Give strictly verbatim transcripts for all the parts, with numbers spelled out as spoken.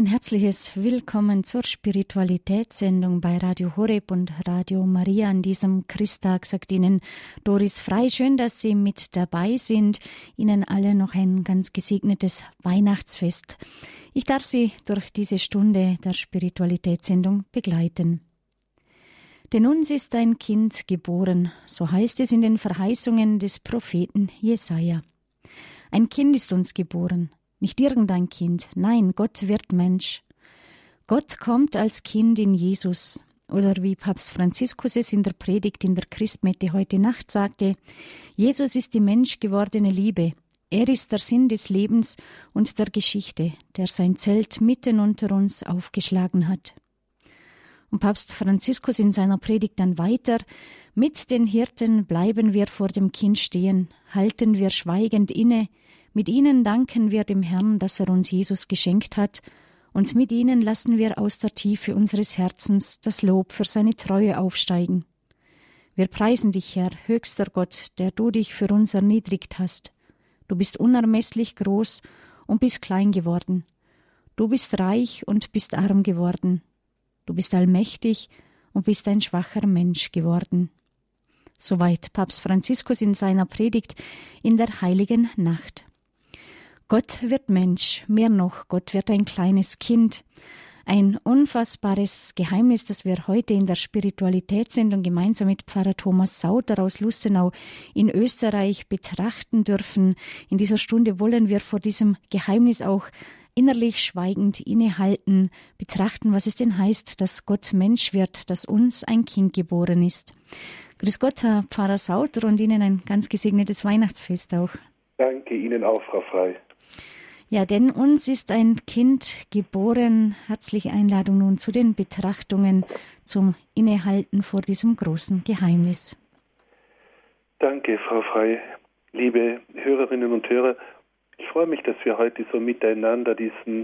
Ein herzliches Willkommen zur Spiritualitätssendung bei Radio Horeb und Radio Maria an diesem Christtag, sagt Ihnen Doris Frei. Schön, dass Sie mit dabei sind. Ihnen alle noch ein ganz gesegnetes Weihnachtsfest. Ich darf Sie durch diese Stunde der Spiritualitätssendung begleiten. Denn uns ist ein Kind geboren, so heißt es in den Verheißungen des Propheten Jesaja. Ein Kind ist uns geboren. Nicht irgendein Kind, nein, Gott wird Mensch. Gott kommt als Kind in Jesus. Oder wie Papst Franziskus es in der Predigt in der Christmette heute Nacht sagte, Jesus ist die menschgewordene Liebe. Er ist der Sinn des Lebens und der Geschichte, der sein Zelt mitten unter uns aufgeschlagen hat. Und Papst Franziskus in seiner Predigt dann weiter, mit den Hirten bleiben wir vor dem Kind stehen, halten wir schweigend inne, mit ihnen danken wir dem Herrn, dass er uns Jesus geschenkt hat, und mit ihnen lassen wir aus der Tiefe unseres Herzens das Lob für seine Treue aufsteigen. Wir preisen dich, Herr, höchster Gott, der du dich für uns erniedrigt hast. Du bist unermesslich groß und bist klein geworden. Du bist reich und bist arm geworden. Du bist allmächtig und bist ein schwacher Mensch geworden. Soweit Papst Franziskus in seiner Predigt in der heiligen Nacht. Gott wird Mensch, mehr noch, Gott wird ein kleines Kind. Ein unfassbares Geheimnis, das wir heute in der Spiritualitätssendung gemeinsam mit Pfarrer Thomas Sauter aus Lustenau in Österreich betrachten dürfen. In dieser Stunde wollen wir vor diesem Geheimnis auch innerlich schweigend innehalten, betrachten, was es denn heißt, dass Gott Mensch wird, dass uns ein Kind geboren ist. Grüß Gott, Herr Pfarrer Sauter, und Ihnen ein ganz gesegnetes Weihnachtsfest auch. Danke Ihnen auch, Frau Frei. Ja, denn uns ist ein Kind geboren. Herzliche Einladung nun zu den Betrachtungen zum Innehalten vor diesem großen Geheimnis. Danke, Frau Frei. Liebe Hörerinnen und Hörer, ich freue mich, dass wir heute so miteinander diesen,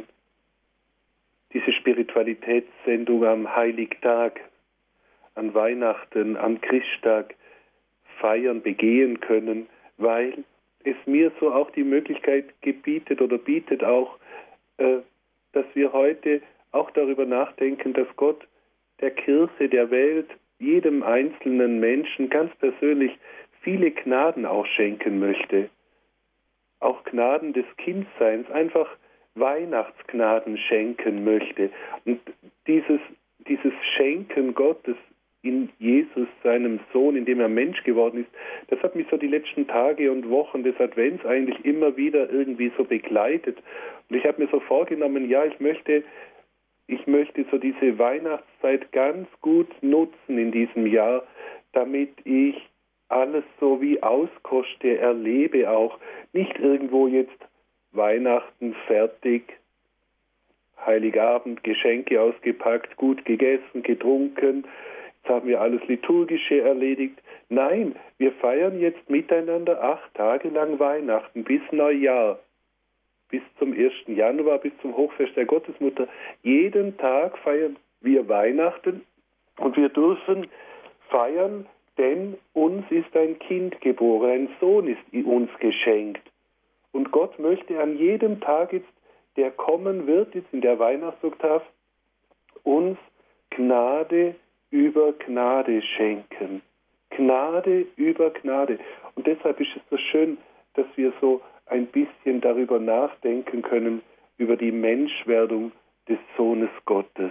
diese Spiritualitätssendung am Heiligtag, an Weihnachten, am Christtag feiern, begehen können, weil es mir so auch die Möglichkeit gebietet oder bietet auch, äh, dass wir heute auch darüber nachdenken, dass Gott der Kirche, der Welt, jedem einzelnen Menschen ganz persönlich viele Gnaden auch schenken möchte. Auch Gnaden des Kindseins, einfach Weihnachtsgnaden schenken möchte. Und dieses, dieses Schenken Gottes in Jesus, seinem Sohn, in dem er Mensch geworden ist, das hat mich so die letzten Tage und Wochen des Advents eigentlich immer wieder irgendwie so begleitet. Und ich habe mir so vorgenommen, ja, ich möchte, ich möchte so diese Weihnachtszeit ganz gut nutzen in diesem Jahr, damit ich alles so wie auskoste, erlebe auch. Nicht irgendwo jetzt Weihnachten fertig, Heiligabend, Geschenke ausgepackt, gut gegessen, getrunken, haben wir alles Liturgische erledigt. Nein, wir feiern jetzt miteinander acht Tage lang Weihnachten bis Neujahr, bis zum ersten Januar, bis zum Hochfest der Gottesmutter. Jeden Tag feiern wir Weihnachten und wir dürfen feiern, denn uns ist ein Kind geboren, ein Sohn ist uns geschenkt. Und Gott möchte an jedem Tag jetzt, der kommen wird, jetzt in der Weihnachtsoktav, uns Gnade über Gnade schenken. Gnade über Gnade. Und deshalb ist es so schön, dass wir so ein bisschen darüber nachdenken können, über die Menschwerdung des Sohnes Gottes.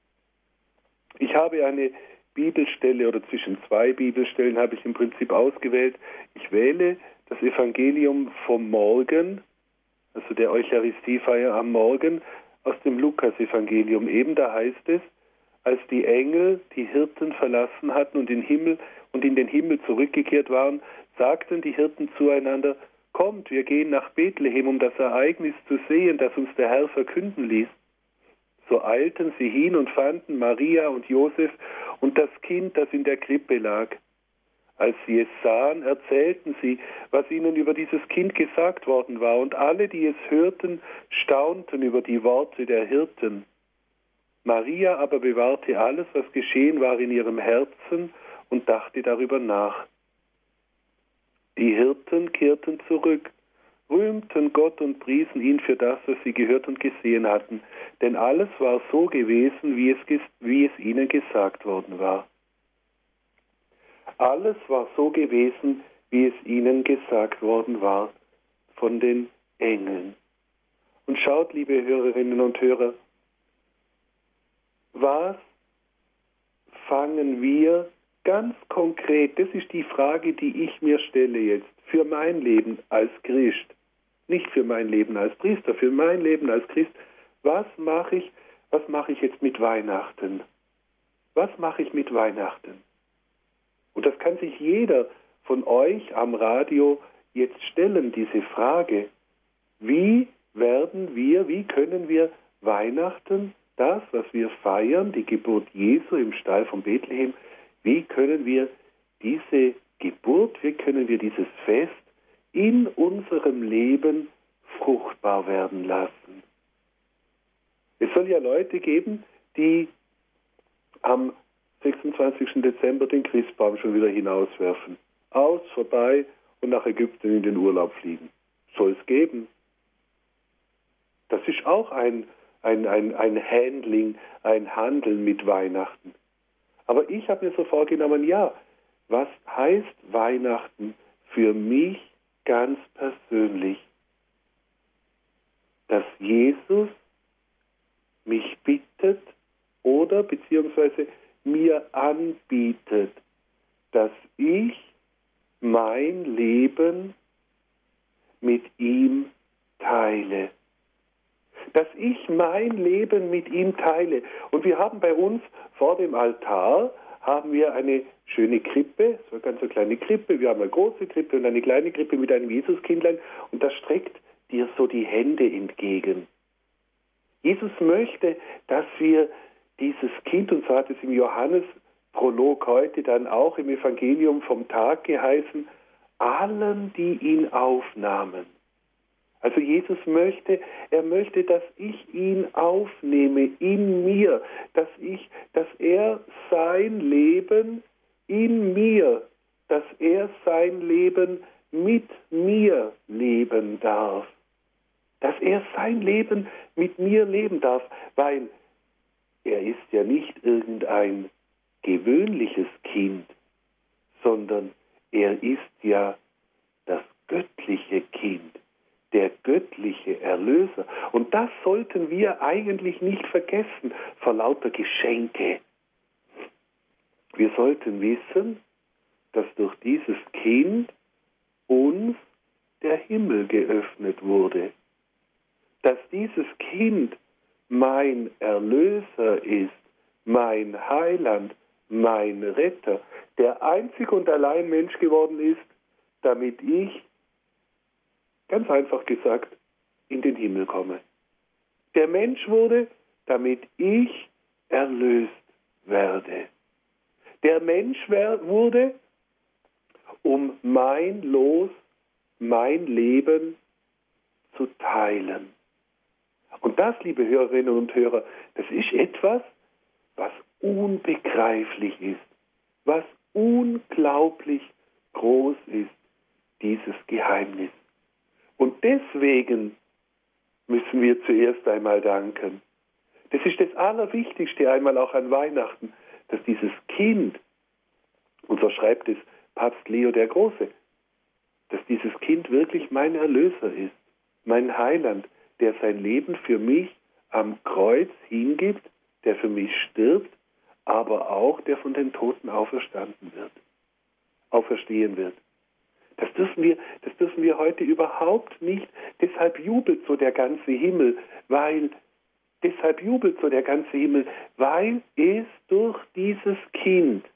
Ich habe eine Bibelstelle oder zwischen zwei Bibelstellen habe ich im Prinzip ausgewählt. Ich wähle das Evangelium vom Morgen, also der Eucharistiefeier am Morgen, aus dem Lukas-Evangelium. Eben da heißt es, als die Engel die Hirten verlassen hatten und in, Himmel, und in den Himmel zurückgekehrt waren, sagten die Hirten zueinander, kommt, wir gehen nach Bethlehem, um das Ereignis zu sehen, das uns der Herr verkünden ließ. So eilten sie hin und fanden Maria und Josef und das Kind, das in der Krippe lag. Als sie es sahen, erzählten sie, was ihnen über dieses Kind gesagt worden war, und alle, die es hörten, staunten über die Worte der Hirten. Maria aber bewahrte alles, was geschehen war, in ihrem Herzen und dachte darüber nach. Die Hirten kehrten zurück, rühmten Gott und priesen ihn für das, was sie gehört und gesehen hatten, denn alles war so gewesen, wie es, wie es ihnen gesagt worden war. Alles war so gewesen, wie es ihnen gesagt worden war von den Engeln. Und schaut, liebe Hörerinnen und Hörer, was fangen wir ganz konkret, das ist die Frage, die ich mir stelle jetzt, für mein Leben als Christ, nicht für mein Leben als Priester, für mein Leben als Christ, was mache ich, was mache ich jetzt mit Weihnachten? Was mache ich mit Weihnachten? Und das kann sich jeder von euch am Radio jetzt stellen, diese Frage. Wie werden wir, wie können wir Weihnachten, das, was wir feiern, die Geburt Jesu im Stall von Bethlehem, wie können wir diese Geburt, wie können wir dieses Fest in unserem Leben fruchtbar werden lassen? Es soll ja Leute geben, die am sechsundzwanzigsten Dezember den Christbaum schon wieder hinauswerfen. Aus, vorbei und nach Ägypten in den Urlaub fliegen. Soll es geben. Das ist auch ein, ein, ein, ein Handling, ein Handeln mit Weihnachten. Aber ich habe mir so vorgenommen, ja, was heißt Weihnachten für mich ganz persönlich? Dass Jesus mich bittet oder beziehungsweise mir anbietet, dass ich mein Leben mit ihm teile. Dass ich mein Leben mit ihm teile. Und wir haben bei uns vor dem Altar haben wir eine schöne Krippe, so eine ganz so kleine Krippe. Wir haben eine große Krippe und eine kleine Krippe mit einem Jesuskindlein. Und das streckt dir so die Hände entgegen. Jesus möchte, dass wir dieses Kind, und so hat es im Johannes-Prolog heute dann auch im Evangelium vom Tag geheißen, allen, die ihn aufnahmen. Also Jesus möchte, er möchte, dass ich ihn aufnehme in mir, dass ich, dass er sein Leben in mir, dass er sein Leben mit mir leben darf. Dass er sein Leben mit mir leben darf, weil er ist ja nicht irgendein gewöhnliches Kind, sondern er ist ja das göttliche Kind, der göttliche Erlöser. Und das sollten wir eigentlich nicht vergessen vor lauter Geschenke. Wir sollten wissen, dass durch dieses Kind uns der Himmel geöffnet wurde. Dass dieses Kind mein Erlöser ist, mein Heiland, mein Retter, der einzig und allein Mensch geworden ist, damit ich, ganz einfach gesagt, in den Himmel komme. Der Mensch wurde, damit ich erlöst werde. Der Mensch wurde, um mein Los, mein Leben zu teilen. Und das, liebe Hörerinnen und Hörer, das ist etwas, was unbegreiflich ist, was unglaublich groß ist, dieses Geheimnis. Und deswegen müssen wir zuerst einmal danken. Das ist das Allerwichtigste einmal auch an Weihnachten, dass dieses Kind, und so schreibt es Papst Leo der Große, dass dieses Kind wirklich mein Erlöser ist, mein Heiland, der sein Leben für mich am Kreuz hingibt, der für mich stirbt, aber auch der von den Toten auferstanden wird, auferstehen wird. Das dürfen wir, das dürfen wir heute überhaupt nicht. Deshalb jubelt so der ganze Himmel, weil, deshalb jubelt so der ganze Himmel, weil es durch dieses Kind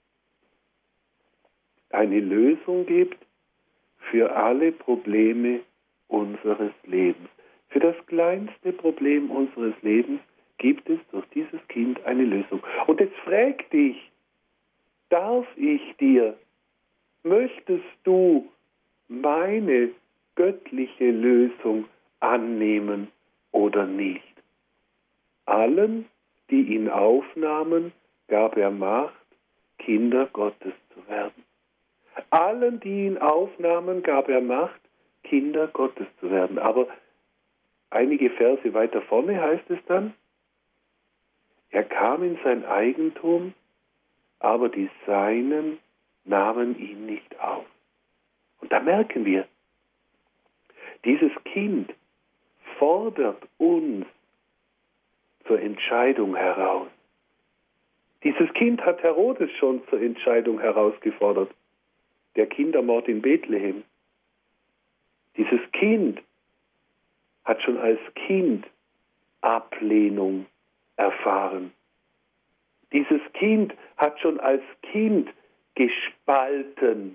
eine Lösung gibt für alle Probleme unseres Lebens. Für das kleinste Problem unseres Lebens gibt es durch dieses Kind eine Lösung. Und jetzt frag dich, darf ich dir, möchtest du meine göttliche Lösung annehmen oder nicht? Allen, die ihn aufnahmen, gab er Macht, Kinder Gottes zu werden. Allen, die ihn aufnahmen, gab er Macht, Kinder Gottes zu werden. Aber einige Verse weiter vorne heißt es dann, er kam in sein Eigentum, aber die Seinen nahmen ihn nicht auf. Und da merken wir, dieses Kind fordert uns zur Entscheidung heraus. Dieses Kind hat Herodes schon zur Entscheidung herausgefordert. Der Kindermord in Bethlehem. Dieses Kind hat schon als Kind Ablehnung erfahren. Dieses Kind hat schon als Kind gespalten.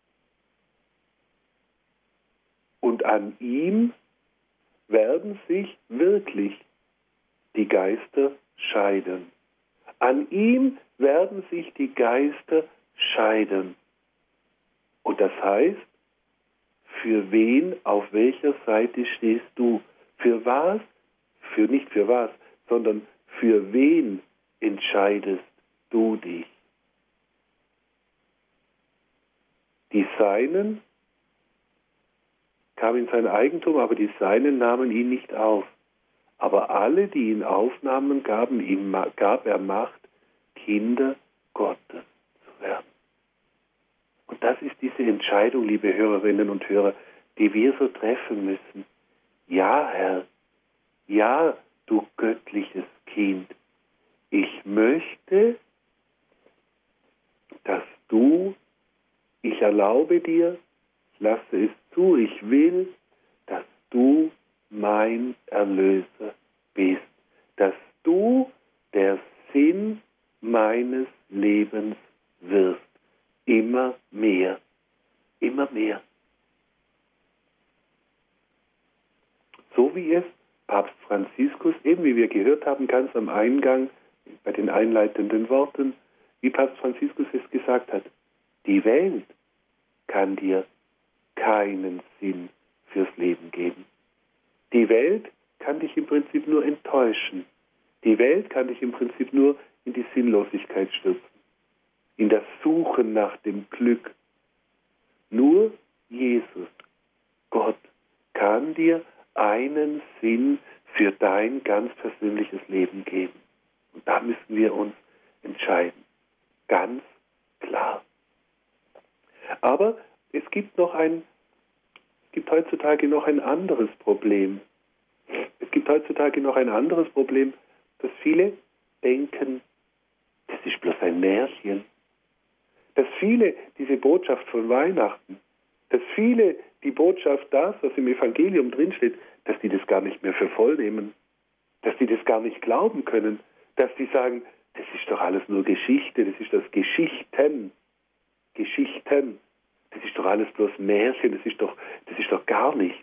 Und an ihm werden sich wirklich die Geister scheiden. An ihm werden sich die Geister scheiden. Und das heißt, für wen, auf welcher Seite stehst du? Für was? Für nicht für was, sondern für wen entscheidest du dich? Die Seinen kamen in sein Eigentum, aber die Seinen nahmen ihn nicht auf. Aber alle, die ihn aufnahmen, gaben ihm, gab er Macht, Kinder Gottes zu werden. Und das ist diese Entscheidung, liebe Hörerinnen und Hörer, die wir so treffen müssen. Ja, Herr, ja, du göttliches Kind, ich möchte, dass du, ich erlaube dir, ich lasse es zu, ich will, dass du mein Erlöser bist, dass du der Sinn meines Lebens wirst, immer mehr, immer mehr. So wie es Papst Franziskus, eben wie wir gehört haben, ganz am Eingang, bei den einleitenden Worten, wie Papst Franziskus es gesagt hat, die Welt kann dir keinen Sinn fürs Leben geben. Die Welt kann dich im Prinzip nur enttäuschen. Die Welt kann dich im Prinzip nur in die Sinnlosigkeit stürzen, in das Suchen nach dem Glück. Nur Jesus, Gott, kann dir einen Sinn für dein ganz persönliches Leben geben. Und da müssen wir uns entscheiden. Ganz klar. Aber es gibt noch ein Es gibt heutzutage noch ein anderes Problem. Es gibt heutzutage noch ein anderes Problem, dass viele denken, das ist bloß ein Märchen. Dass viele diese Botschaft von Weihnachten, dass viele die Botschaft, das, was im Evangelium drinsteht, dass die das gar nicht mehr für voll nehmen. Dass die das gar nicht glauben können. Dass die sagen, das ist doch alles nur Geschichte, das ist das Geschichten. Geschichten. Das ist doch alles bloß Märchen, das ist doch, das ist doch gar nichts.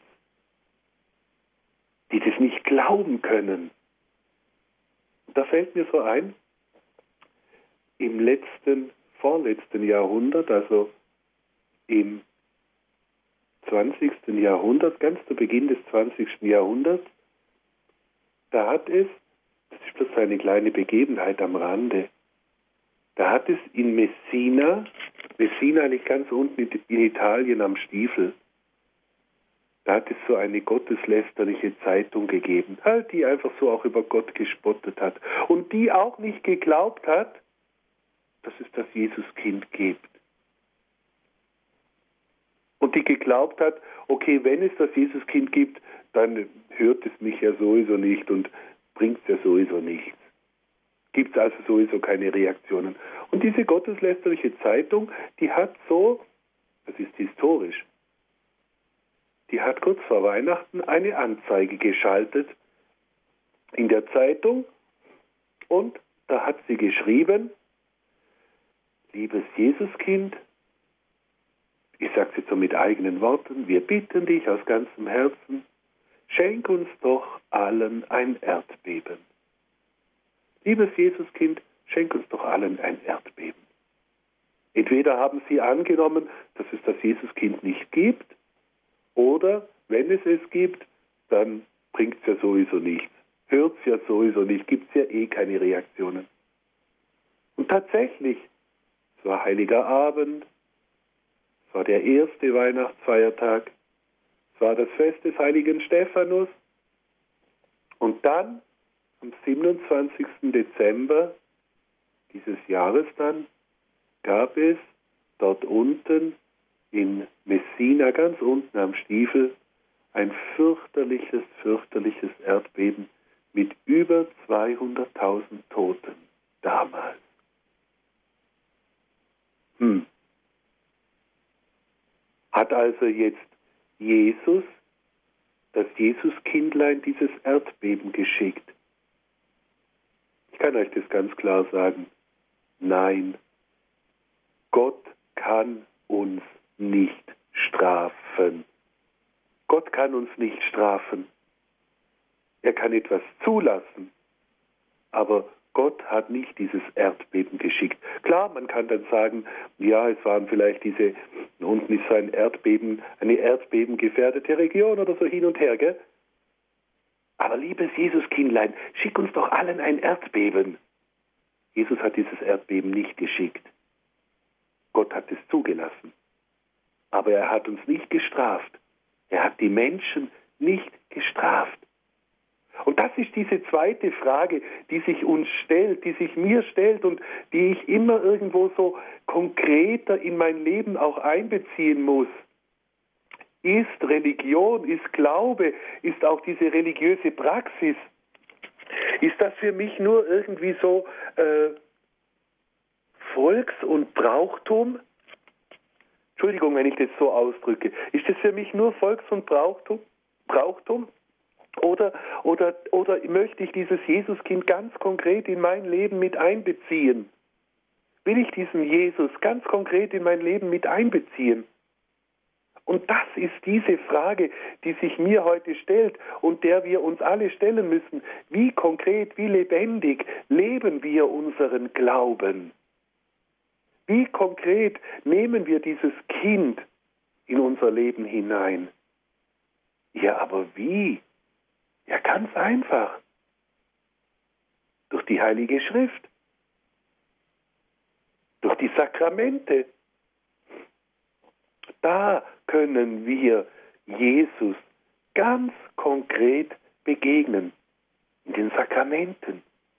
Die das nicht glauben können. Und da fällt mir so ein, im letzten, vorletzten Jahrhundert, also im zwanzigsten Jahrhundert, ganz zu Beginn des zwanzigsten Jahrhunderts, da hat es, das ist bloß eine kleine Begebenheit am Rande, da hat es in Messina, Messina liegt ganz unten in Italien am Stiefel, da hat es so eine gotteslästerliche Zeitung gegeben, halt, die einfach so auch über Gott gespottet hat und die auch nicht geglaubt hat, dass es das Jesuskind gibt. Und die geglaubt hat, okay, wenn es das Jesuskind gibt, dann hört es mich ja sowieso nicht und bringt es ja sowieso nichts. Gibt es also sowieso keine Reaktionen. Und diese gotteslästerliche Zeitung, die hat so, das ist historisch, die hat kurz vor Weihnachten eine Anzeige geschaltet in der Zeitung und da hat sie geschrieben, liebes Jesuskind, ich sage es jetzt so mit eigenen Worten, wir bitten dich aus ganzem Herzen, schenk uns doch allen ein Erdbeben. Liebes Jesuskind, schenk uns doch allen ein Erdbeben. Entweder haben sie angenommen, dass es das Jesuskind nicht gibt, oder wenn es es gibt, dann bringt es ja sowieso nichts. Hört es ja sowieso nicht, gibt es ja eh keine Reaktionen. Und tatsächlich, es war Heiliger Abend, es war der erste Weihnachtsfeiertag, Es war das Fest des heiligen Stephanus. Und dann, am siebenundzwanzigsten Dezember dieses Jahres dann, gab es dort unten in Messina, ganz unten am Stiefel, ein fürchterliches, fürchterliches Erdbeben mit über zweihunderttausend Toten damals. Hm. Hat also jetzt Jesus, das Jesuskindlein, dieses Erdbeben geschickt? Ich kann euch das ganz klar sagen. Nein, Gott kann uns nicht strafen. Gott kann uns nicht strafen. Er kann etwas zulassen, aber Gott hat nicht dieses Erdbeben geschickt. Klar, man kann dann sagen, ja, es waren vielleicht diese, unten ist so ein Erdbeben, eine erdbebengefährdete Region oder so hin und her, gell? Aber liebes Jesuskindlein, schick uns doch allen ein Erdbeben. Jesus hat dieses Erdbeben nicht geschickt. Gott hat es zugelassen. Aber er hat uns nicht gestraft. Er hat die Menschen nicht gestraft. Und das ist diese zweite Frage, die sich uns stellt, die sich mir stellt und die ich immer irgendwo so konkreter in mein Leben auch einbeziehen muss. Ist Religion, ist Glaube, ist auch diese religiöse Praxis, ist das für mich nur irgendwie so äh, Volks- und Brauchtum? Entschuldigung, wenn ich das so ausdrücke. Ist das für mich nur Volks- und Brauchtum? Brauchtum? Oder, oder, oder möchte ich dieses Jesuskind ganz konkret in mein Leben mit einbeziehen? Will ich diesen Jesus ganz konkret in mein Leben mit einbeziehen? Und das ist diese Frage, die sich mir heute stellt und der wir uns alle stellen müssen. Wie konkret, wie lebendig leben wir unseren Glauben? Wie konkret nehmen wir dieses Kind in unser Leben hinein? Ja, aber wie? Ja, ganz einfach. Durch die Heilige Schrift. Durch die Sakramente. Da können wir Jesus ganz konkret begegnen. In den Sakramenten.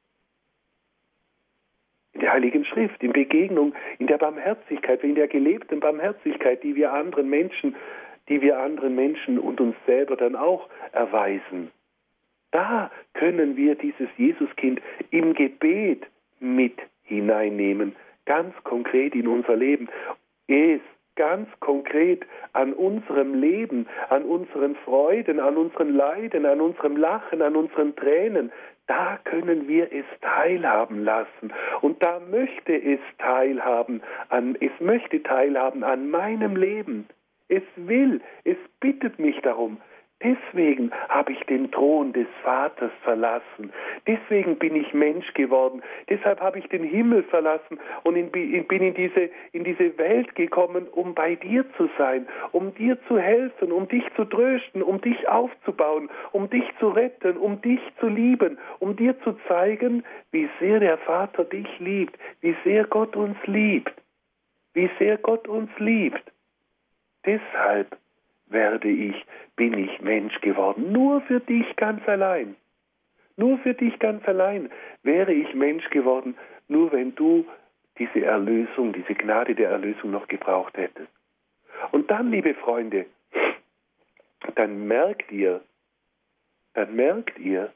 In der Heiligen Schrift, in Begegnung, in der Barmherzigkeit, in der gelebten Barmherzigkeit, die wir anderen Menschen, die wir anderen Menschen und uns selber dann auch erweisen. Da können wir dieses Jesuskind im Gebet mit hineinnehmen, ganz konkret in unser Leben. Es ganz konkret an unserem Leben, an unseren Freuden, an unseren Leiden, an unserem Lachen, an unseren Tränen, da können wir es teilhaben lassen. Und da möchte es teilhaben an, es möchte teilhaben an meinem Leben. Es will, es bittet mich darum. Deswegen habe ich den Thron des Vaters verlassen. Deswegen bin ich Mensch geworden. Deshalb habe ich den Himmel verlassen und in, bin in diese, in diese Welt gekommen, um bei dir zu sein, um dir zu helfen, um dich zu trösten, um dich aufzubauen, um dich zu retten, um dich zu lieben, um dir zu zeigen, wie sehr der Vater dich liebt, wie sehr Gott uns liebt, wie sehr Gott uns liebt. Deshalb werde ich, bin ich Mensch geworden. Nur für dich ganz allein. Nur für dich ganz allein wäre ich Mensch geworden, nur wenn du diese Erlösung, diese Gnade der Erlösung noch gebraucht hättest. Und dann, liebe Freunde, dann merkt ihr, dann merkt ihr,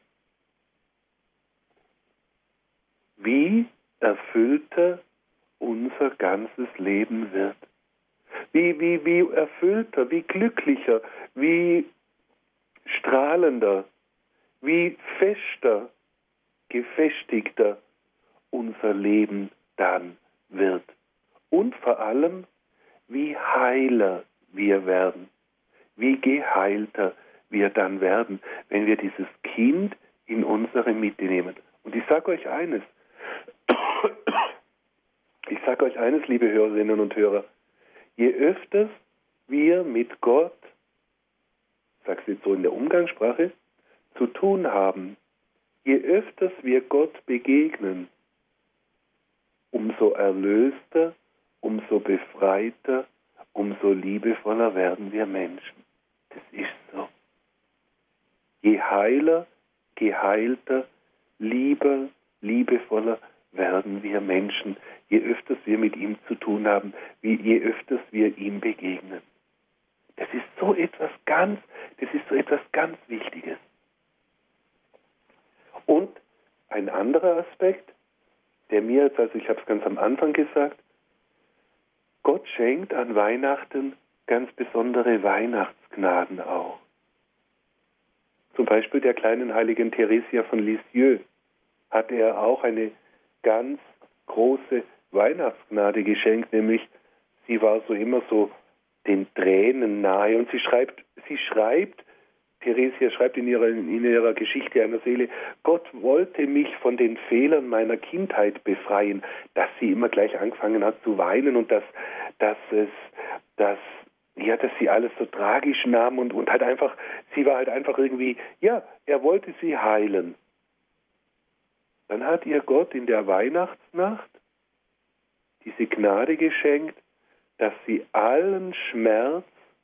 wie erfüllter unser ganzes Leben wird. Wie, wie, wie erfüllter, wie glücklicher, wie strahlender, wie fester, gefestigter unser Leben dann wird. Und vor allem, wie heiler wir werden, wie geheilter wir dann werden, wenn wir dieses Kind in unsere Mitte nehmen. Und ich sage euch eines, ich sage euch eines, liebe Hörerinnen und Hörer, je öfters wir mit Gott, ich sage es jetzt so in der Umgangssprache, zu tun haben, je öfters wir Gott begegnen, umso erlöster, umso befreiter, umso liebevoller werden wir Menschen. Das ist so. Je heiler, geheilter, lieber, liebevoller werden wir Menschen, je öfters wir mit ihm zu tun haben, wie je öfters wir ihm begegnen. Das ist so etwas ganz, das ist so etwas ganz Wichtiges. Und ein anderer Aspekt, der mir jetzt, also ich habe es ganz am Anfang gesagt, Gott schenkt an Weihnachten ganz besondere Weihnachtsgnaden auch. Zum Beispiel der kleinen heiligen Theresia von Lisieux hatte er auch eine ganz große Weihnachtsgnade geschenkt, nämlich sie war so immer so den Tränen nahe. Und sie schreibt, sie schreibt, Theresia schreibt in ihrer, in ihrer Geschichte einer Seele, Gott wollte mich von den Fehlern meiner Kindheit befreien, dass sie immer gleich angefangen hat zu weinen und dass, dass es, dass, ja, dass sie alles so tragisch nahm und, und halt einfach, sie war halt einfach irgendwie, ja, er wollte sie heilen. Dann hat ihr Gott in der Weihnachtsnacht diese Gnade geschenkt, dass sie allen Schmerz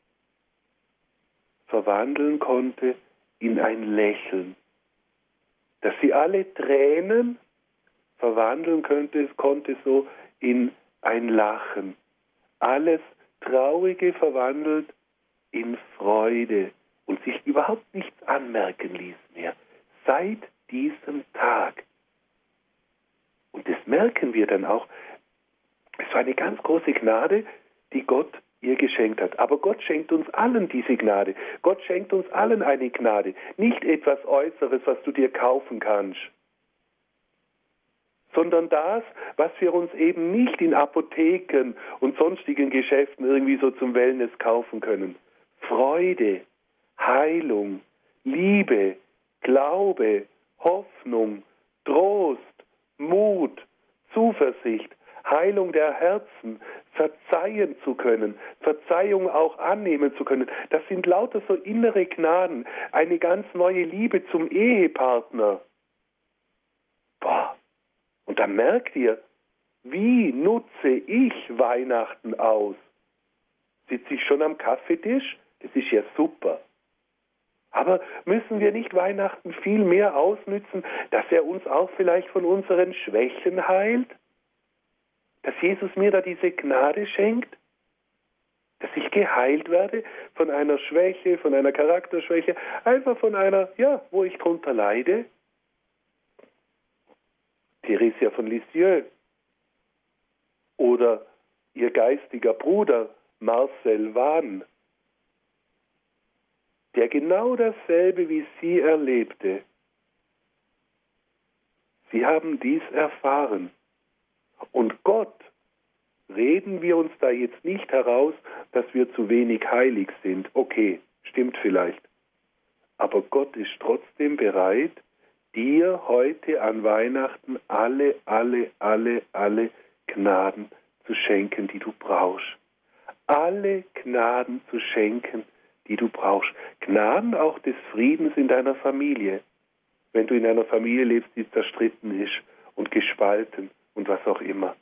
verwandeln konnte in ein Lächeln. Dass sie alle Tränen verwandeln könnte, konnte so in ein Lachen. Alles Traurige verwandelt in Freude und sich überhaupt nichts anmerken ließ mehr. Seit diesem Tag. Und das merken wir dann auch. Es war eine ganz große Gnade, die Gott ihr geschenkt hat. Aber Gott schenkt uns allen diese Gnade. Gott schenkt uns allen eine Gnade. Nicht etwas Äußeres, was du dir kaufen kannst, sondern das, was wir uns eben nicht in Apotheken und sonstigen Geschäften irgendwie so zum Wellness kaufen können. Freude, Heilung, Liebe, Glaube, Hoffnung, Trost, Mut, Zuversicht, Heilung der Herzen, verzeihen zu können, Verzeihung auch annehmen zu können. Das sind lauter so innere Gnaden, eine ganz neue Liebe zum Ehepartner. Boah, und da merkt ihr, wie nutze ich Weihnachten aus? Sitze ich schon am Kaffeetisch? Das ist ja super. Aber müssen wir nicht Weihnachten viel mehr ausnützen, dass er uns auch vielleicht von unseren Schwächen heilt? Dass Jesus mir da diese Gnade schenkt? Dass ich geheilt werde von einer Schwäche, von einer Charakterschwäche, einfach von einer, ja, wo ich drunter leide? Theresia von Lisieux oder ihr geistiger Bruder Marcel Wahn, der genau dasselbe wie sie erlebte. Sie haben dies erfahren. Und Gott, reden wir uns da jetzt nicht heraus, dass wir zu wenig heilig sind. Okay, stimmt vielleicht. Aber Gott ist trotzdem bereit, dir heute an Weihnachten alle, alle, alle, alle Gnaden zu schenken, die du brauchst. Alle Gnaden zu schenken, die du brauchst. Gnaden auch des Friedens in deiner Familie. Wenn du in einer Familie lebst, die zerstritten ist und gespalten und was auch immer.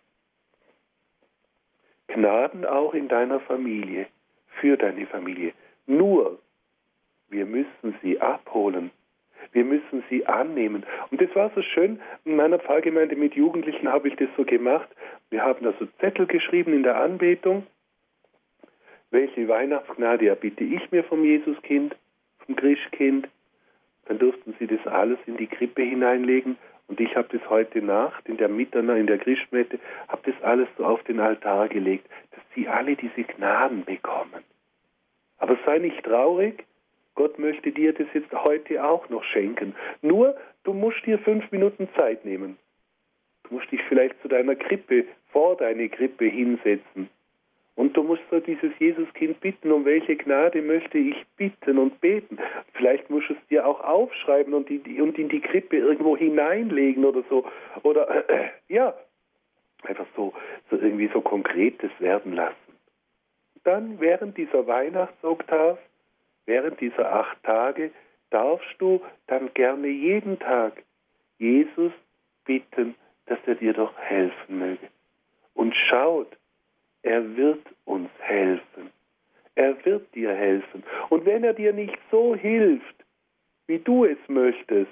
Gnaden auch in deiner Familie, für deine Familie. Nur, wir müssen sie abholen. Wir müssen sie annehmen. Und das war so schön, in meiner Pfarrgemeinde mit Jugendlichen habe ich das so gemacht. Wir haben da so Zettel geschrieben in der Anbetung. Welche Weihnachtsgnade erbitte ich mir vom Jesuskind, vom Christkind? Dann durften sie das alles in die Krippe hineinlegen. Und ich habe das heute Nacht in der Mitternacht, in der Christmette, habe das alles so auf den Altar gelegt, dass sie alle diese Gnaden bekommen. Aber sei nicht traurig, Gott möchte dir das jetzt heute auch noch schenken. Nur, du musst dir fünf Minuten Zeit nehmen. Du musst dich vielleicht zu deiner Krippe, vor deine Krippe hinsetzen. Und du musst so dieses Jesuskind bitten, um welche Gnade möchte ich bitten und beten. Vielleicht musst du es dir auch aufschreiben und, die, und in die Krippe irgendwo hineinlegen oder so. Oder, äh, ja, einfach so, so irgendwie so Konkretes werden lassen. Dann während dieser Weihnachtsoktav, während dieser acht Tage, darfst du dann gerne jeden Tag Jesus bitten, dass er dir doch helfen möge. Und schaut, er wird uns helfen. Er wird dir helfen. Und wenn er dir nicht so hilft, wie du es möchtest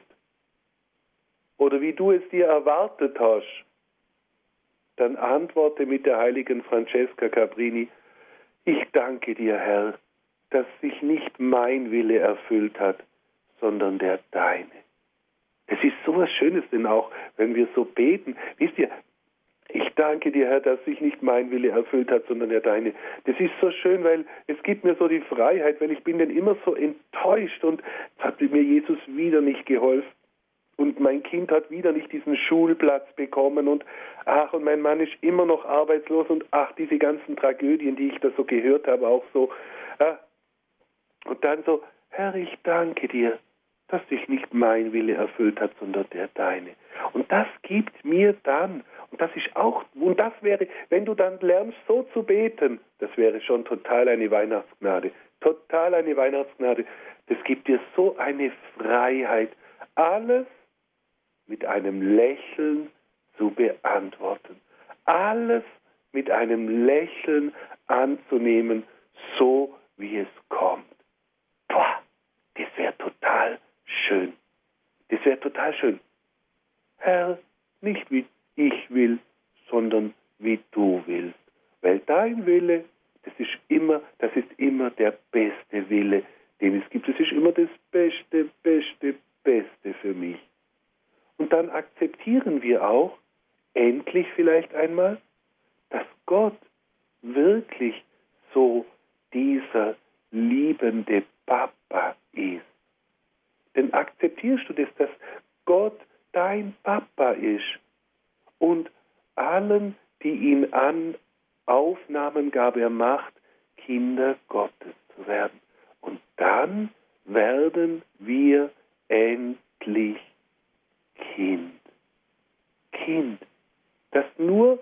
oder wie du es dir erwartet hast, dann antworte mit der heiligen Francesca Cabrini: Ich danke dir, Herr, dass sich nicht mein Wille erfüllt hat, sondern der deine. Es ist so was Schönes denn auch, wenn wir so beten. Wisst ihr, ich danke dir, Herr, dass sich nicht mein Wille erfüllt hat, sondern der deine. Das ist so schön, weil es gibt mir so die Freiheit, weil ich bin dann immer so enttäuscht und jetzt hat mir Jesus wieder nicht geholfen. Und mein Kind hat wieder nicht diesen Schulplatz bekommen und ach, und mein Mann ist immer noch arbeitslos und ach, diese ganzen Tragödien, die ich da so gehört habe, auch so. Ah. Und dann so, Herr, ich danke dir, dass sich nicht mein Wille erfüllt hat, sondern der deine. Und das gibt mir dann, und das ist auch, und das wäre, wenn du dann lernst, so zu beten, das wäre schon total eine Weihnachtsgnade, total eine Weihnachtsgnade. Das gibt dir so eine Freiheit, alles mit einem Lächeln zu beantworten. Alles mit einem Lächeln anzunehmen, so wie es kommt. Boah, das wäre total schön. Das wäre total schön. Herr, nicht wie ich will, sondern wie du willst. Weil dein Wille, das ist immer, das ist immer der beste Wille, den es gibt. Das ist immer das Beste, Beste, Beste für mich. Und dann akzeptieren wir auch, endlich vielleicht einmal, dass Gott wirklich so dieser liebende Papa ist. Denn akzeptierst du das, dass Gott dein Papa ist und allen, die ihn an aufnahmen, gab er Macht, Kinder Gottes zu werden. Und dann werden wir endlich Kind. Kind. Das nur,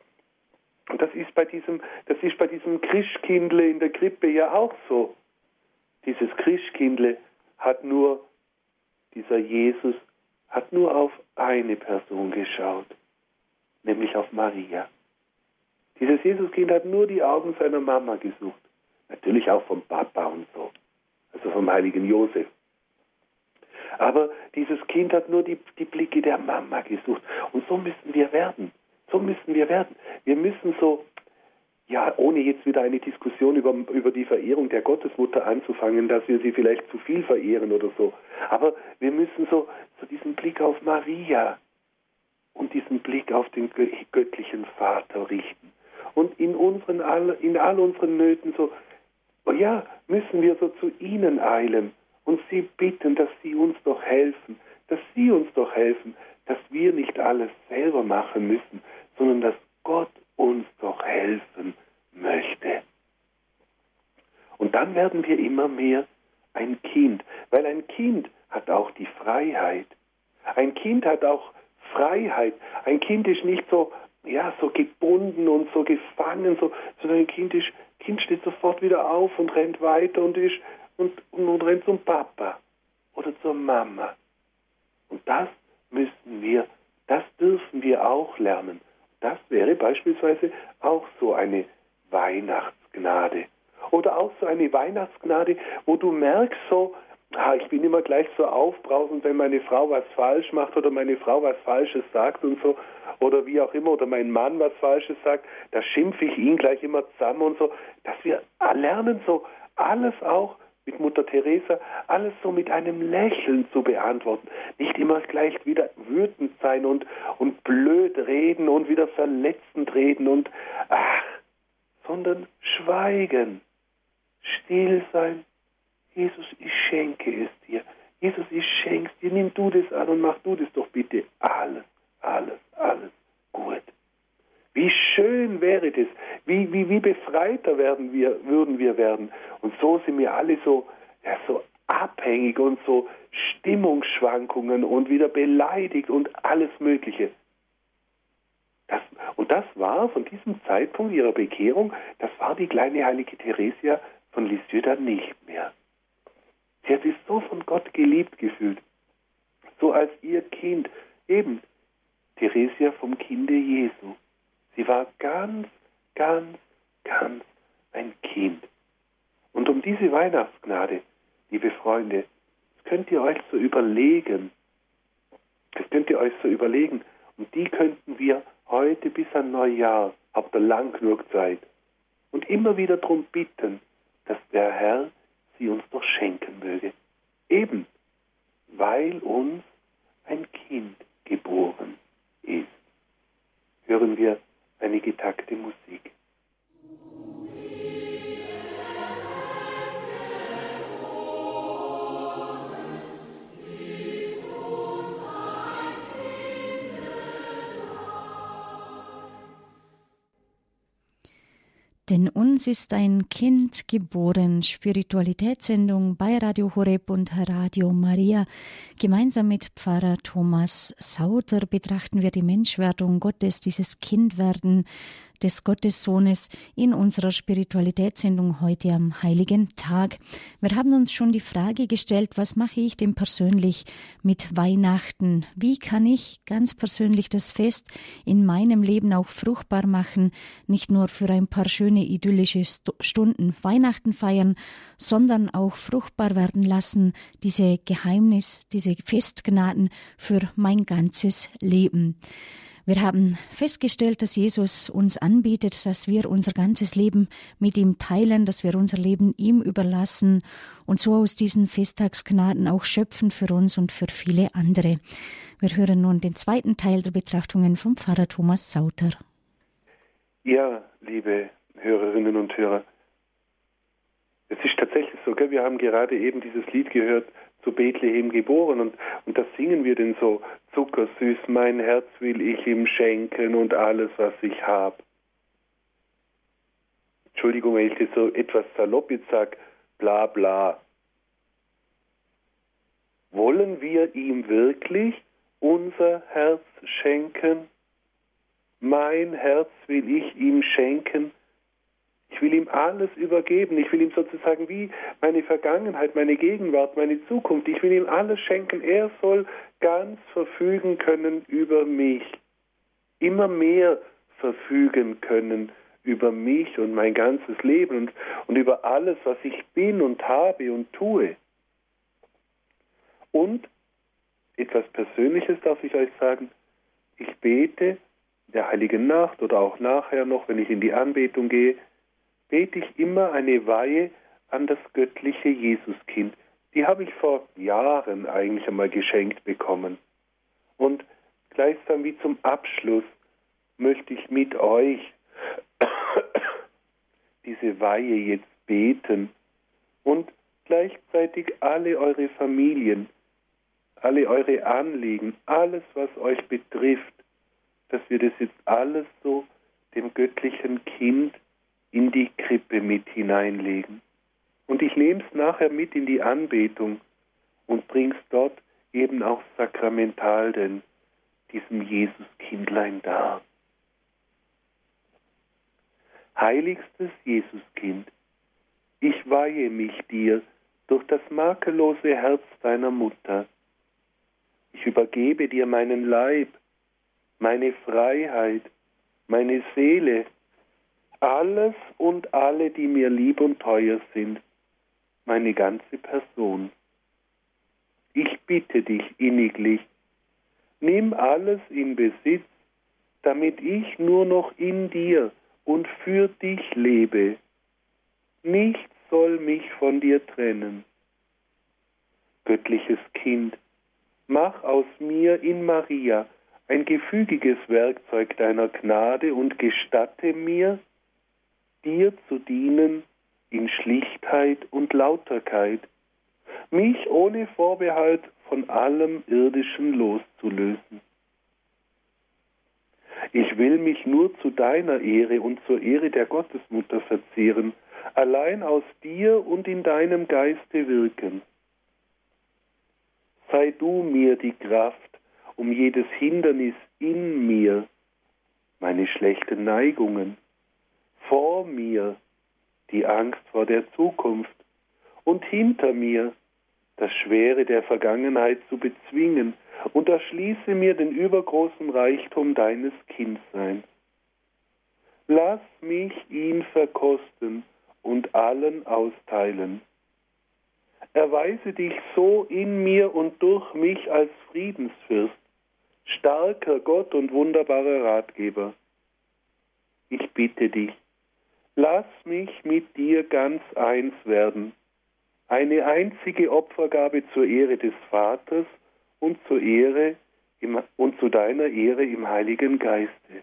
und das ist bei diesem, das ist bei diesem Christkindle in der Krippe ja auch so. Dieses Christkindle hat nur, dieser Jesus hat nur auf eine Person geschaut, nämlich auf Maria. Dieses Jesuskind hat nur die Augen seiner Mama gesucht. Natürlich auch vom Papa und so, also vom heiligen Josef. Aber dieses Kind hat nur die, die Blicke der Mama gesucht. Und so müssen wir werden. So müssen wir werden. Wir müssen so, ja, ohne jetzt wieder eine Diskussion über, über die Verehrung der Gottesmutter anzufangen, dass wir sie vielleicht zu viel verehren oder so. Aber wir müssen so, so diesen Blick auf Maria und diesen Blick auf den göttlichen Vater richten. Und in, unseren all, in all unseren Nöten so, ja, müssen wir so zu ihnen eilen und sie bitten, dass sie uns doch helfen, dass sie uns doch helfen, dass wir nicht alles selber machen müssen, sondern dass Gott uns doch helfen möchte. Und dann werden wir immer mehr ein Kind, weil ein Kind hat auch die Freiheit. Ein Kind hat auch Freiheit. Ein Kind ist nicht so, ja, so gebunden und so gefangen, so, sondern ein Kind ist, Kind steht sofort wieder auf und rennt weiter und ist und, und, und rennt zum Papa oder zur Mama. Und das müssen wir, das dürfen wir auch lernen. Das wäre beispielsweise auch so eine Weihnachtsgnade. Oder auch so eine Weihnachtsgnade, wo du merkst so, ah, ich bin immer gleich so aufbrausend, wenn meine Frau was falsch macht oder meine Frau was Falsches sagt und so, oder wie auch immer, oder mein Mann was Falsches sagt, da schimpfe ich ihn gleich immer zusammen und so, dass wir lernen so alles auch mit Mutter Teresa, alles so mit einem Lächeln zu beantworten. Nicht immer gleich wieder wütend sein und, und blöd reden und wieder verletzend reden und ach, sondern schweigen, still sein. Jesus, ich schenke es dir. Jesus, ich schenke es dir. Nimm du das an und mach du das doch bitte. Alles, alles, alles gut. Wie schön wäre das, wie, wie, wie befreiter werden wir, würden wir werden. Und so sind wir alle so, ja, so abhängig und so Stimmungsschwankungen und wieder beleidigt und alles Mögliche. Das, und das war von diesem Zeitpunkt ihrer Bekehrung, das war die kleine heilige Theresia von Lisieux dann nicht mehr. Sie hat sich so von Gott geliebt gefühlt, so als ihr Kind, eben Theresia vom Kinde Jesu. Sie war ganz, ganz, ganz ein Kind. Und um diese Weihnachtsgnade, liebe Freunde, das könnt ihr euch so überlegen. Das könnt ihr euch so überlegen. Und die könnten wir heute bis an Neujahr, habt ihr lang genug Zeit, und immer wieder darum bitten, dass der Herr sie uns doch schenken möge. Eben, weil uns ein Kind geboren ist. Hören wir eine getakte Musik. Denn uns ist ein Kind geboren. Spiritualitätssendung bei Radio Horeb und Radio Maria. Gemeinsam mit Pfarrer Thomas Sauter betrachten wir die Menschwerdung Gottes, dieses Kindwerden des Gottessohnes in unserer Spiritualitätssendung heute am Heiligen Tag. Wir haben uns schon die Frage gestellt, was mache ich denn persönlich mit Weihnachten? Wie kann ich ganz persönlich das Fest in meinem Leben auch fruchtbar machen, nicht nur für ein paar schöne idyllische Stunden Weihnachten feiern, sondern auch fruchtbar werden lassen, diese Geheimnis, diese Festgnaden für mein ganzes Leben. Wir haben festgestellt, dass Jesus uns anbietet, dass wir unser ganzes Leben mit ihm teilen, dass wir unser Leben ihm überlassen und so aus diesen Festtagsgnaden auch schöpfen für uns und für viele andere. Wir hören nun den zweiten Teil der Betrachtungen vom Pfarrer Thomas Sauter. Ja, liebe Hörerinnen und Hörer, es ist tatsächlich so, gell? Wir haben gerade eben dieses Lied gehört, zu Bethlehem geboren, und, und das singen wir denn so zuckersüß, mein Herz will ich ihm schenken und alles, was ich habe. Entschuldigung, wenn ich das so etwas salopp jetzt sage, bla bla. Wollen wir ihm wirklich unser Herz schenken? Mein Herz will ich ihm schenken. Ich will ihm alles übergeben. Ich will ihm sozusagen wie meine Vergangenheit, meine Gegenwart, meine Zukunft. Ich will ihm alles schenken. Er soll ganz verfügen können über mich. Immer mehr verfügen können über mich und mein ganzes Leben und, und über alles, was ich bin und habe und tue. Und etwas Persönliches darf ich euch sagen. Ich bete der Heiligen Nacht oder auch nachher noch, wenn ich in die Anbetung gehe, bete ich immer eine Weihe an das göttliche Jesuskind. Die habe ich vor Jahren eigentlich einmal geschenkt bekommen. Und gleichsam wie zum Abschluss möchte ich mit euch diese Weihe jetzt beten und gleichzeitig alle eure Familien, alle eure Anliegen, alles, was euch betrifft, dass wir das jetzt alles so dem göttlichen Kind in die Krippe mit hineinlegen. Und ich nehme es nachher mit in die Anbetung und bringe es dort eben auch sakramental denn diesem Jesuskindlein dar. Heiligstes Jesuskind, ich weihe mich dir durch das makellose Herz deiner Mutter. Ich übergebe dir meinen Leib, meine Freiheit, meine Seele, alles und alle, die mir lieb und teuer sind, meine ganze Person. Ich bitte dich inniglich, nimm alles in Besitz, damit ich nur noch in dir und für dich lebe. Nichts soll mich von dir trennen. Göttliches Kind, mach aus mir in Maria ein gefügiges Werkzeug deiner Gnade und gestatte mir, dir zu dienen in Schlichtheit und Lauterkeit, mich ohne Vorbehalt von allem Irdischen loszulösen. Ich will mich nur zu deiner Ehre und zur Ehre der Gottesmutter verzehren, allein aus dir und in deinem Geiste wirken. Sei du mir die Kraft, um jedes Hindernis in mir, meine schlechten Neigungen, vor mir die Angst vor der Zukunft und hinter mir das Schwere der Vergangenheit zu bezwingen und erschließe mir den übergroßen Reichtum deines Kindseins. Lass mich ihn verkosten und allen austeilen. Erweise dich so in mir und durch mich als Friedensfürst, starker Gott und wunderbarer Ratgeber. Ich bitte dich, lass mich mit dir ganz eins werden, eine einzige Opfergabe zur Ehre des Vaters und zur Ehre im, und zu deiner Ehre im Heiligen Geiste.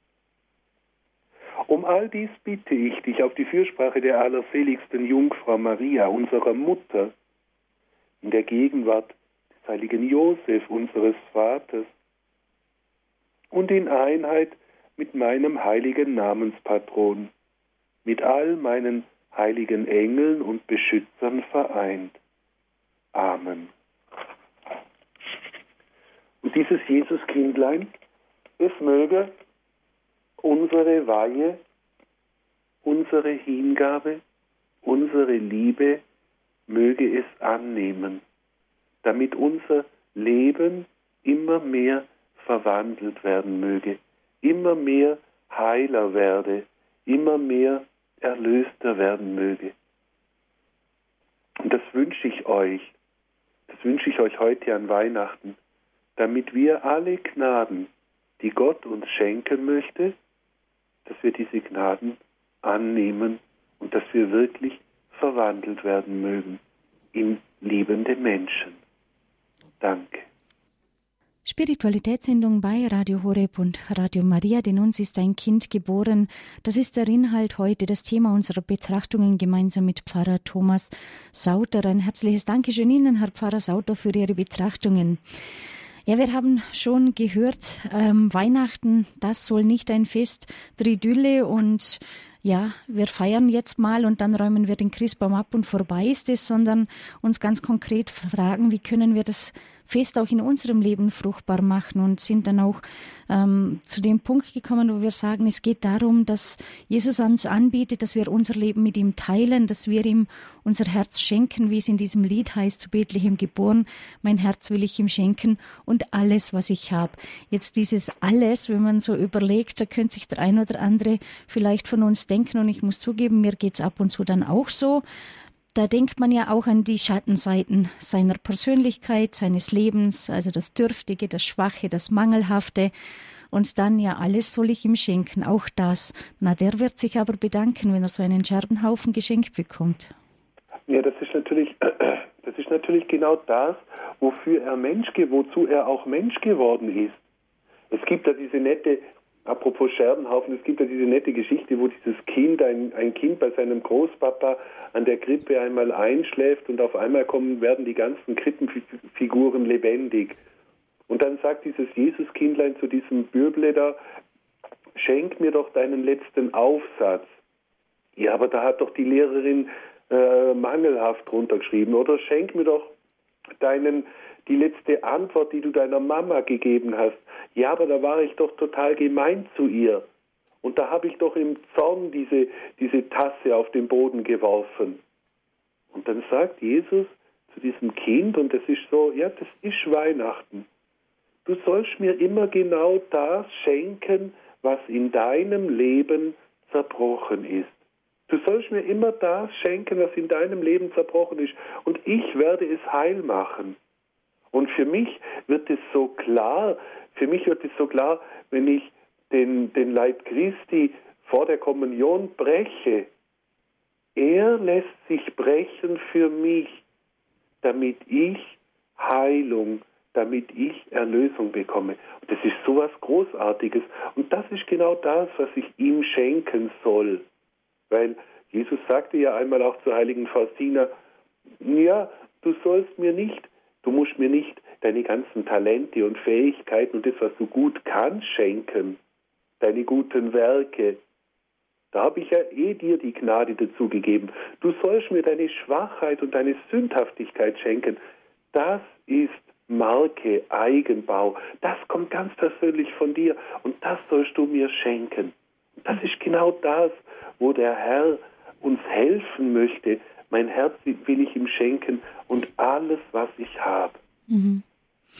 Um all dies bitte ich dich auf die Fürsprache der allerseligsten Jungfrau Maria, unserer Mutter, in der Gegenwart des heiligen Josef, unseres Vaters, und in Einheit mit meinem heiligen Namenspatron, mit all meinen heiligen Engeln und Beschützern vereint. Amen. Und dieses Jesuskindlein, es möge unsere Weihe, unsere Hingabe, unsere Liebe, möge es annehmen, damit unser Leben immer mehr verwandelt werden möge, immer mehr heiler werde, immer mehr erlöster werden möge. Und das wünsche ich euch, das wünsche ich euch heute an Weihnachten, damit wir alle Gnaden, die Gott uns schenken möchte, dass wir diese Gnaden annehmen und dass wir wirklich verwandelt werden mögen in liebende Menschen. Danke. Spiritualitätssendung bei Radio Horeb und Radio Maria, denn uns ist ein Kind geboren. Das ist der Inhalt heute, das Thema unserer Betrachtungen gemeinsam mit Pfarrer Thomas Sauter. Ein herzliches Dankeschön Ihnen, Herr Pfarrer Sauter, für Ihre Betrachtungen. Ja, wir haben schon gehört, ähm, Weihnachten, das soll nicht ein Fest der Idylle und ja, wir feiern jetzt mal und dann räumen wir den Christbaum ab und vorbei ist es, sondern uns ganz konkret fragen, wie können wir das Fest auch in unserem Leben fruchtbar machen und sind dann auch ähm, zu dem Punkt gekommen, wo wir sagen, es geht darum, dass Jesus uns anbietet, dass wir unser Leben mit ihm teilen, dass wir ihm unser Herz schenken, wie es in diesem Lied heißt, zu Bethlehem geboren, mein Herz will ich ihm schenken und alles, was ich habe. Jetzt dieses alles, wenn man so überlegt, da könnte sich der ein oder andere vielleicht von uns denken und ich muss zugeben, mir geht's ab und zu dann auch so. Da denkt man ja auch an die Schattenseiten seiner Persönlichkeit, seines Lebens, also das Dürftige, das Schwache, das Mangelhafte. Und dann ja, alles soll ich ihm schenken, auch das. Na, der wird sich aber bedanken, wenn er so einen Scherbenhaufen geschenkt bekommt. Ja, das ist natürlich, das ist natürlich genau das, wofür er Mensch, wozu er auch Mensch geworden ist. Es gibt ja diese nette, apropos Scherbenhaufen, es gibt ja diese nette Geschichte, wo dieses Kind, ein, ein Kind bei seinem Großpapa an der Krippe einmal einschläft und auf einmal kommen, werden die ganzen Krippenfiguren lebendig. Und dann sagt dieses Jesuskindlein zu diesem Bürble da, schenk mir doch deinen letzten Aufsatz. Ja, aber da hat doch die Lehrerin äh, mangelhaft runtergeschrieben. Oder schenk mir doch deinen, die letzte Antwort, die du deiner Mama gegeben hast. Ja, aber da war ich doch total gemein zu ihr. Und da habe ich doch im Zorn diese, diese Tasse auf den Boden geworfen. Und dann sagt Jesus zu diesem Kind, und das ist so, ja, das ist Weihnachten. Du sollst mir immer genau das schenken, was in deinem Leben zerbrochen ist. Du sollst mir immer das schenken, was in deinem Leben zerbrochen ist. Und ich werde es heil machen. Und für mich wird es so klar, für mich wird es so klar, wenn ich den, den Leib Christi vor der Kommunion breche. Er lässt sich brechen für mich, damit ich Heilung, damit ich Erlösung bekomme. Und das ist so was Großartiges. Und das ist genau das, was ich ihm schenken soll. Weil Jesus sagte ja einmal auch zur heiligen Faustina, ja, du sollst mir nicht, du musst mir nicht deine ganzen Talente und Fähigkeiten und das, was du gut kannst, schenken, deine guten Werke. Da habe ich ja eh dir die Gnade dazu gegeben. Du sollst mir deine Schwachheit und deine Sündhaftigkeit schenken. Das ist Marke, Eigenbau. Das kommt ganz persönlich von dir und das sollst du mir schenken. Und das ist genau das, wo der Herr uns helfen möchte. Mein Herz will ich ihm schenken und alles, was ich habe. Mhm.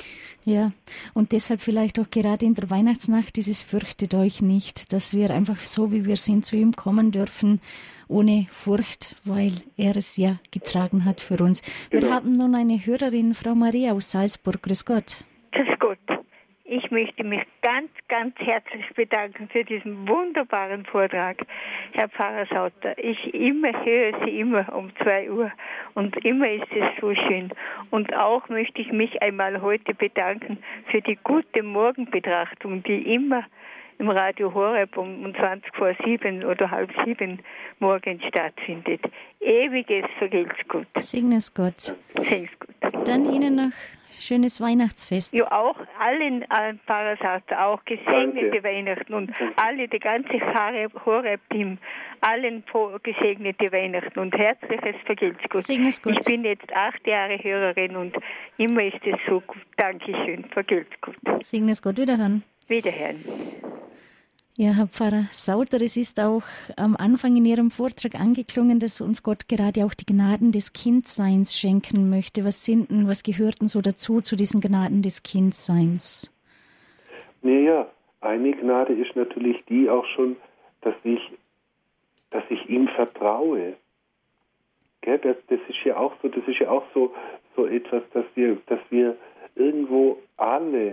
Ja, und deshalb vielleicht auch gerade in der Weihnachtsnacht dieses Fürchtet euch nicht, dass wir einfach so, wie wir sind, zu ihm kommen dürfen, ohne Furcht, weil er es ja getragen hat für uns. Genau. Wir haben nun eine Hörerin, Frau Maria aus Salzburg. Grüß Gott. Grüß Gott. Ich möchte mich ganz, ganz herzlich bedanken für diesen wunderbaren Vortrag, Herr Pfarrer Sauter. Ich immer höre Sie immer um zwei Uhr und immer ist es so schön. Und auch möchte ich mich einmal heute bedanken für die gute Morgenbetrachtung, die immer im Radio Horeb um zwanzig vor sieben oder halb sieben morgens stattfindet. Ewiges Vergelt's Gott. Segnes Gott. Segnes Gott. Dann Ihnen noch schönes Weihnachtsfest. Ja, auch allen äh, Pfarrer Sauter, auch gesegnete Danke. Weihnachten und alle, die ganze Horeb-Team, allen gesegnete Weihnachten und herzliches Vergelt's Gott. Segnes Gott. Ich bin jetzt acht Jahre Hörerin und immer ist es so gut. Dankeschön, Vergelt's Gott. Segnes Gott, wiederhören. Wiederhören. Ja, Herr Pfarrer Sauter, es ist auch am Anfang in Ihrem Vortrag angeklungen, dass uns Gott gerade auch die Gnaden des Kindseins schenken möchte. Was sind denn, was gehört denn so dazu, zu diesen Gnaden des Kindseins? Naja, eine Gnade ist natürlich die auch schon, dass ich, dass ich ihm vertraue. Gell, das, das ist ja auch so, das ist ja auch so, so etwas, dass wir, dass wir irgendwo alle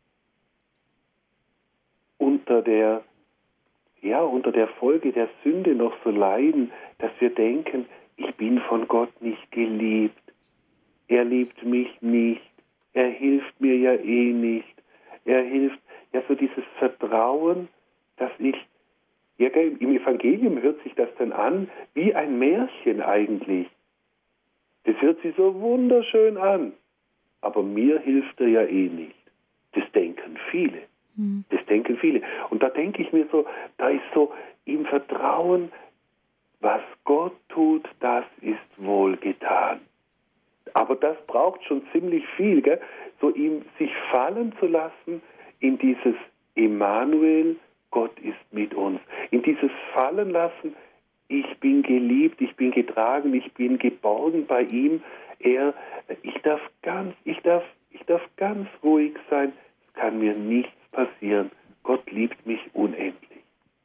unter der ja, unter der Folge der Sünde noch so leiden, dass wir denken, ich bin von Gott nicht geliebt. Er liebt mich nicht. Er hilft mir ja eh nicht. Er hilft, ja, so dieses Vertrauen, dass ich, ja, im Evangelium hört sich das dann an, wie ein Märchen eigentlich. Das hört sich so wunderschön an. Aber mir hilft er ja eh nicht. Das denken viele. Das denken viele. Und da denke ich mir so, da ist so im Vertrauen, was Gott tut, das ist wohlgetan. Aber das braucht schon ziemlich viel, gell? So ihm sich fallen zu lassen in dieses Emmanuel, Gott ist mit uns. In dieses Fallen lassen, ich bin geliebt, ich bin getragen, ich bin geborgen bei ihm. Er, ich darf ganz, ich darf, ich darf ganz ruhig sein. Es kann mir nichts passieren. Gott liebt mich unendlich.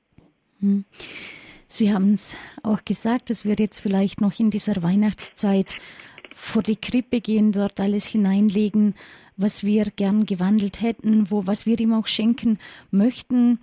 Sie haben es auch gesagt, dass wir jetzt vielleicht noch in dieser Weihnachtszeit vor die Krippe gehen, dort alles hineinlegen, was wir gern gewandelt hätten, wo, was wir ihm auch schenken möchten.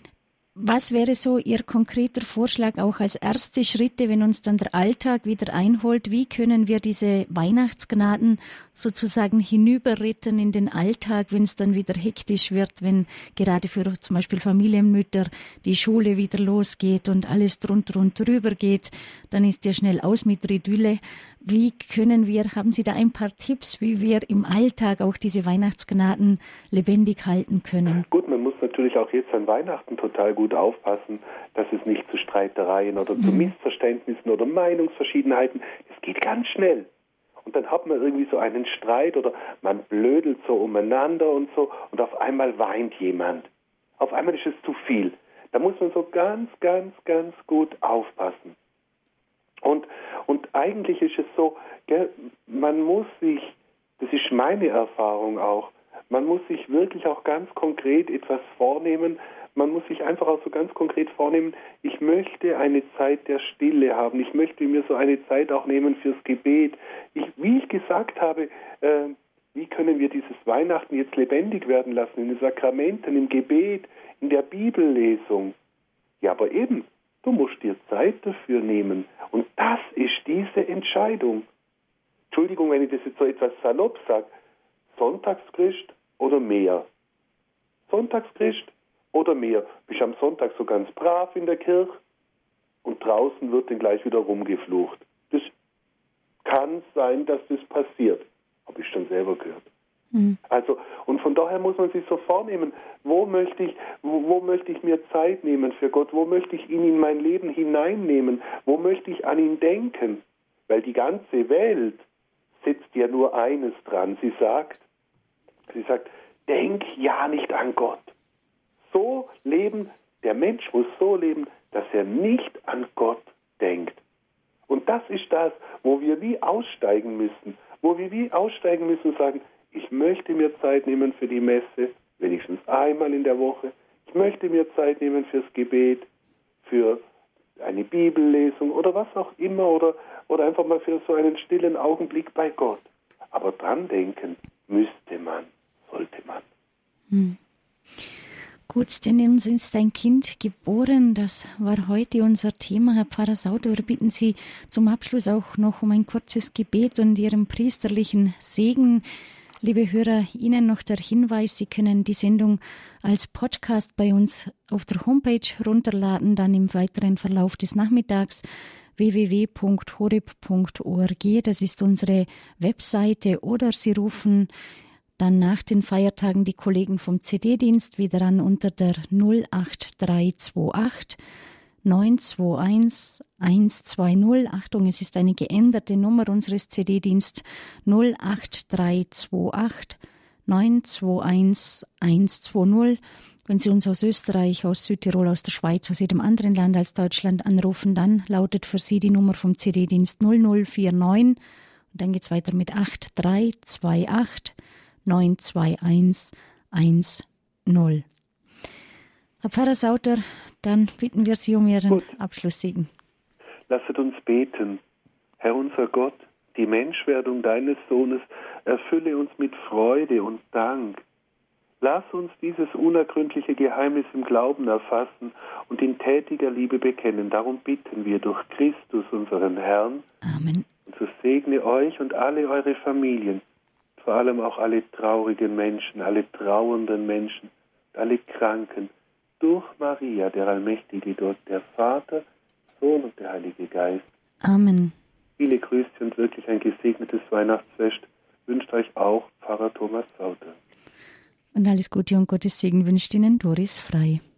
Was wäre so Ihr konkreter Vorschlag auch als erste Schritte, wenn uns dann der Alltag wieder einholt? Wie können wir diese Weihnachtsgnaden sozusagen hinüberretten in den Alltag, wenn es dann wieder hektisch wird, wenn gerade für zum Beispiel Familienmütter die Schule wieder losgeht und alles drunter und drüber geht, dann ist ja schnell aus mit der Idylle. Wie können wir, haben Sie da ein paar Tipps, wie wir im Alltag auch diese Weihnachtsgnaden lebendig halten können? Gut, man muss natürlich auch jetzt an Weihnachten total gut aufpassen, dass es nicht zu Streitereien oder zu Missverständnissen oder Meinungsverschiedenheiten, es geht ganz schnell. Und dann hat man irgendwie so einen Streit oder man blödelt so umeinander und so und auf einmal weint jemand. Auf einmal ist es zu viel. Da muss man so ganz, ganz, ganz gut aufpassen. Und, und eigentlich ist es so, gell, man muss sich, das ist meine Erfahrung auch, man muss sich wirklich auch ganz konkret etwas vornehmen. Man muss sich einfach auch so ganz konkret vornehmen, ich möchte eine Zeit der Stille haben. Ich möchte mir so eine Zeit auch nehmen fürs Gebet. Ich, wie ich gesagt habe, äh, wie können wir dieses Weihnachten jetzt lebendig werden lassen? In den Sakramenten, im Gebet, in der Bibellesung. Ja, aber eben, du musst dir Zeit dafür nehmen. Und das ist diese Entscheidung. Entschuldigung, wenn ich das jetzt so etwas salopp sage. Sonntagschrist oder mehr? Sonntagschrist oder mehr? Bist am Sonntag so ganz brav in der Kirche und draußen wird dann gleich wieder rumgeflucht. Das kann sein, dass das passiert. Habe ich schon selber gehört. Mhm. Also, und von daher muss man sich so vornehmen, wo möchte ich, wo, wo möchte ich mir Zeit nehmen für Gott? Wo möchte ich ihn in mein Leben hineinnehmen? Wo möchte ich an ihn denken? Weil die ganze Welt sitzt ja nur eines dran. Sie sagt, sie sagt, denk ja nicht an Gott. So leben, der Mensch muss so leben, dass er nicht an Gott denkt. Und das ist das, wo wir wie aussteigen müssen, wo wir wie aussteigen müssen und sagen, ich möchte mir Zeit nehmen für die Messe, wenigstens einmal in der Woche. Ich möchte mir Zeit nehmen fürs Gebet, für eine Bibellesung oder was auch immer oder, oder einfach mal für so einen stillen Augenblick bei Gott. Aber dran denken müsste man, sollte man. Hm. Gut, denn uns ist ein Kind geboren. Das war heute unser Thema. Herr Pfarrer Sauter, wir bitten Sie zum Abschluss auch noch um ein kurzes Gebet und Ihren priesterlichen Segen. Liebe Hörer, Ihnen noch der Hinweis, Sie können die Sendung als Podcast bei uns auf der Homepage runterladen, dann im weiteren Verlauf des Nachmittags w w w punkt horeb punkt org. Das ist unsere Webseite. Oder Sie rufen dann nach den Feiertagen die Kollegen vom C D-Dienst wieder an unter der null acht drei zwei acht neun zwei eins eins zwei null. Achtung, es ist eine geänderte Nummer unseres C D-Dienst null acht drei zwei acht neun zwei eins eins zwei null. Wenn Sie uns aus Österreich, aus Südtirol, aus der Schweiz, aus jedem anderen Land als Deutschland anrufen, dann lautet für Sie die Nummer vom C D-Dienst null null vier neun. Und dann geht es weiter mit acht drei zwei acht neun zwei eins eins null. Herr Pfarrer Sauter, dann bitten wir Sie um Ihren Gut. Abschlusssegen. Lasset uns beten. Herr unser Gott, die Menschwerdung deines Sohnes erfülle uns mit Freude und Dank. Lass uns dieses unergründliche Geheimnis im Glauben erfassen und in tätiger Liebe bekennen. Darum bitten wir durch Christus, unseren Herrn. Amen. Und so segne euch und alle eure Familien, vor allem auch alle traurigen Menschen, alle trauernden Menschen, alle Kranken, durch Maria, der allmächtige Gott, der Vater, Sohn und der Heilige Geist. Amen. Viele Grüße und wirklich ein gesegnetes Weihnachtsfest wünscht euch auch Pfarrer Thomas Sauter. Und alles Gute und Gottes Segen wünscht Ihnen Doris Frei.